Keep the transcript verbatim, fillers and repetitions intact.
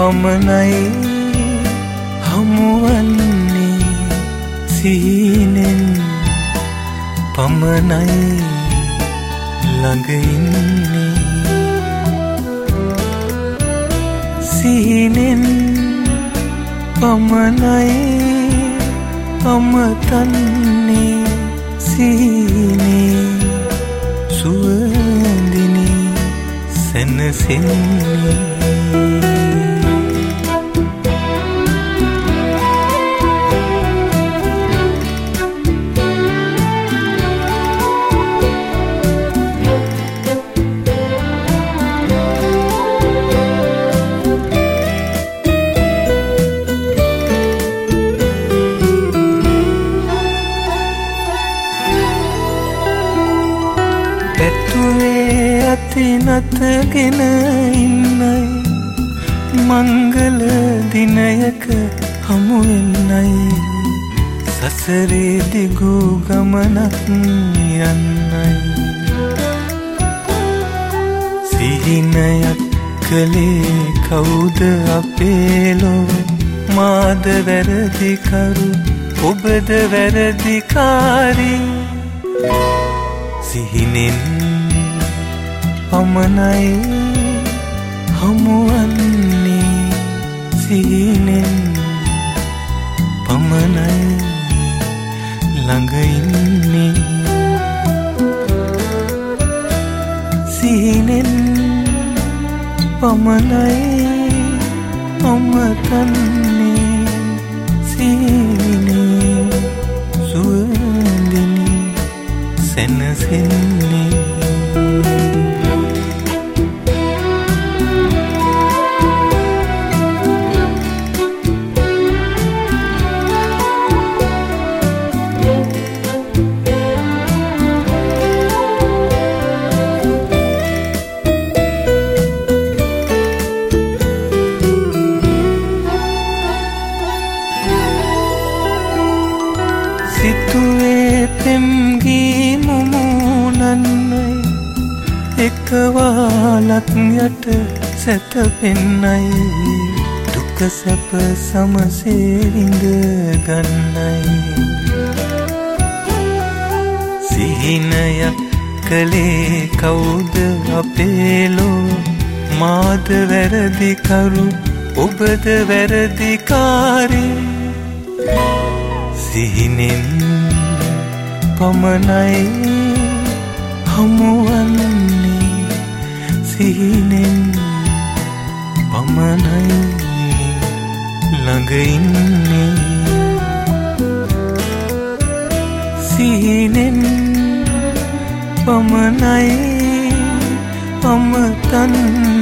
පමණයි හමුවන්නේ සිහිනෙන් පමණයි ළඟ ඉන්නේ සිහිනෙන් පමණයි අමතන්නේ සිහිනේ සුවඳිනේ සැනසෙන්නේ නතගෙන ඉන්නයි මංගල දිනයක හමු වෙන්නයි සසරේ දිගු ගමනක් යන්නයි සිහිනයක් කලේ කවුද අපේලෝ මාද වැරදිකරු ඔබද වැරදිකාරී සිහිනෙන් පමණයි හමුවන්නේ සිහිනෙන් පමණයි ළඟ ඉන්නේ සිහිනෙන් පමණයි අමතන්නේ සිහිනේ සුවඳිනේ සැනසෙන්නේ එකවාලක් යට සැතපෙන්නයි දුක සැප සමසේ විඳ ගන්නයි සිහිනයක් කලේ කවුද අපේලෝ මාද වැරදිකරු ඔබද වැරදිකාරී සිහිනෙන් පමණයි හමුවන්නේ සිහිනෙන් පමණයි ළඟ ඉන්නේ සිහිනෙන් පමණයි අමතන්නේ